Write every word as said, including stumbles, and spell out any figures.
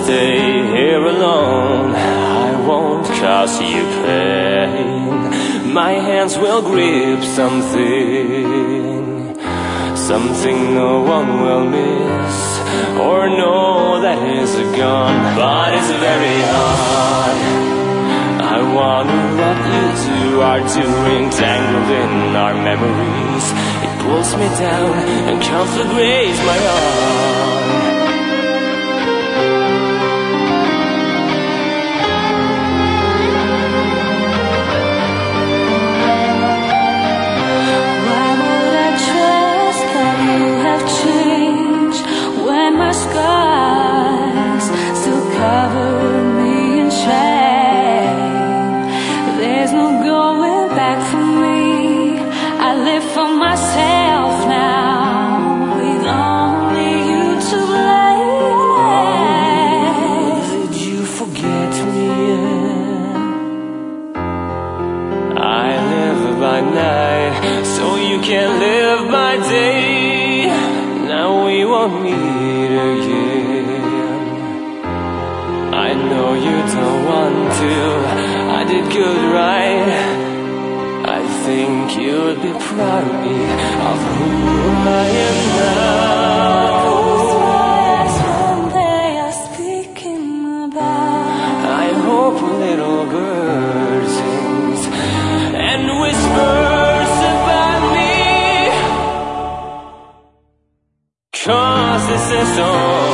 stay here alone, I won't cause you pain. My hands will grip something, something no one will miss or know that is gone. But it's very hard, I wonder what you two are doing, tangled in our memories. It pulls me down and conflagrates my heart. My scars still cover me in shame. There's no going back for me. I live for myself now, with only you to blame. Did you forget me? I live by night, so you can live by day. Now we won't meet again. I know you don't want to, I did good, right? I think you'd be proud of me, of who I am now. They are speaking about. I hope a little bird sings and whispers about me, 'cause this is all